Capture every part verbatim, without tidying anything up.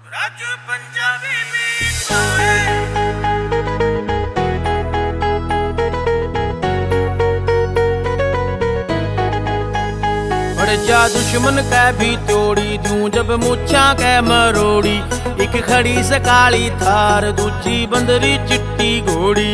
Raju Punjabi beat बोए जा दुश्मन कै भी तोड़ी दूं जब मुछा कै मरोड़ी। एक खड़ी सकाली थार दूजी बंदरी चिट्टी घोड़ी।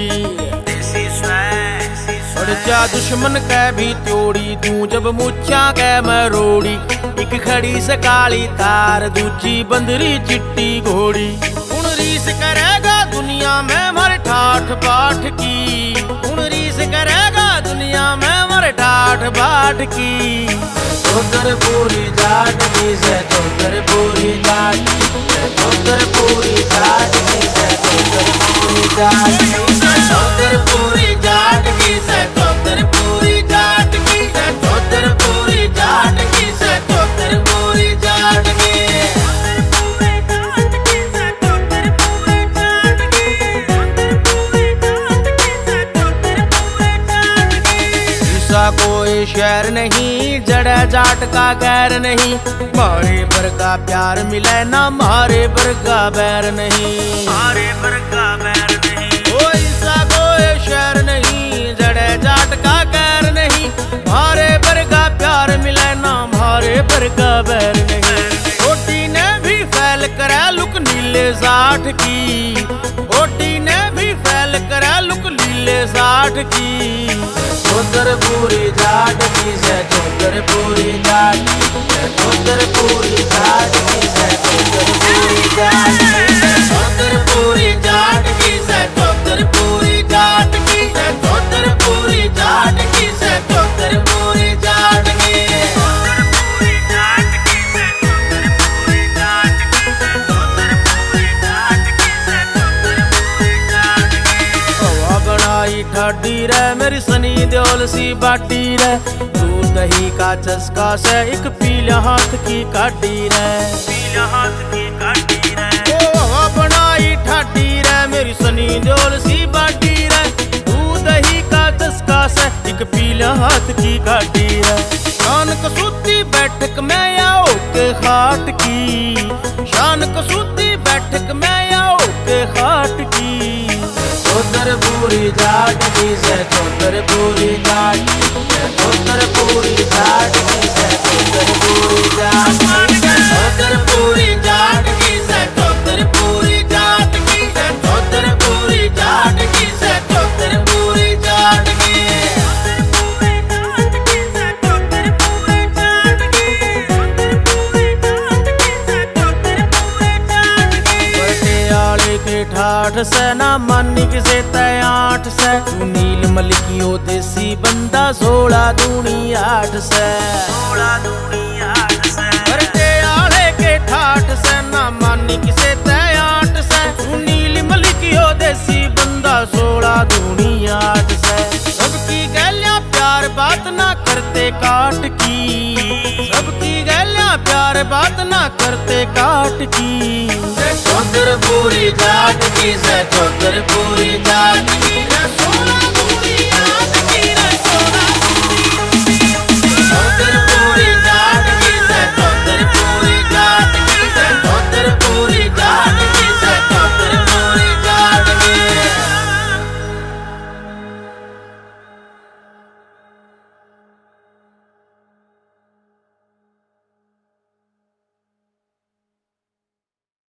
जा दुश्मन कै भी तोड़ी दूं जब मुछा कै मरोड़ी। एक खड़ी सकाली थार दूजी बंदरी चिट्टी घोड़ी। हुण रीस करेगा दुनिया में मर ठाठ बाट की। हुण रीस करेगा दुनिया में मर ठाठ बाट की। चौधर पूरी जाट की से चौधर पूरी जाट चौधर पूरी जाट की से चौधर पूरी जाट चौधर पूरी जाट की से चौधर पूरी जाट की से चौधर पूरी जाट की से चौधर पूरी जाट की। कोई शहर नहीं जड़ा जाट का गैर नहीं। मारे पर का प्यार मिले ना मारे पर का बैर नहीं। मारे पर का बैर नहीं। कोई सा कोई शहर नहीं जड़ा जाट का गैर नहीं। मारे पर का प्यार मिले ना मारे पर का बैर नहीं। ओटी ने भी फैल करा लुक नीले साठ की। ओटी ने भी फैल करा लुक नीले साठ की। चौधर पूरी जाट की से चौधर पूरी जाट चौधर पूरी जाट की से चौधर पूरी जाट चौधर पूरी जाट की से चौधर पूरी जाट की से चौधर पूरी जाट की से चौधर पूरी जाट की। ठाडी रे मेरी सनी देओल सी बाटी रे। दूध दही का चस्का से एक पीला हाथ की काटी रे। पीला हाथ की काटी रे ओ बनाई ठाडी रे मेरी सनी देओल सी बाटी रे। दूध दही का चस्का से एक पीला हाथ की काटी रे। शान कसूती बैठक में आओ के खाट की। शान कसूती बैठक में आओ के खाट की। चौधर पूरी जाट की से चौधर पूरी जाट चौधर पूरी जाट की से चौधर पूरी जाट चौधर पूरी जाट की से चौधर पूरी जाट की से चौधर पूरी जाट की से चौधर पूरी जाट की। ठाठ से ना मानी किसे तय आठ से। तू नील मलिकियो देसी बंदा सोलह दूनी आठ से। सोलह दूनी आठ से करते आले के ठाठ से ना मानी किसे तय आठ से। तू नील मलिकियो देसी बंदा सोलह दूनी आठ से। सबकी गैलियां प्यार बात ना करते काट की। सबकी गैलियां प्यार बात ना करते काट की। चौधर पूरी जाट की से चौधर पूरी जाट की।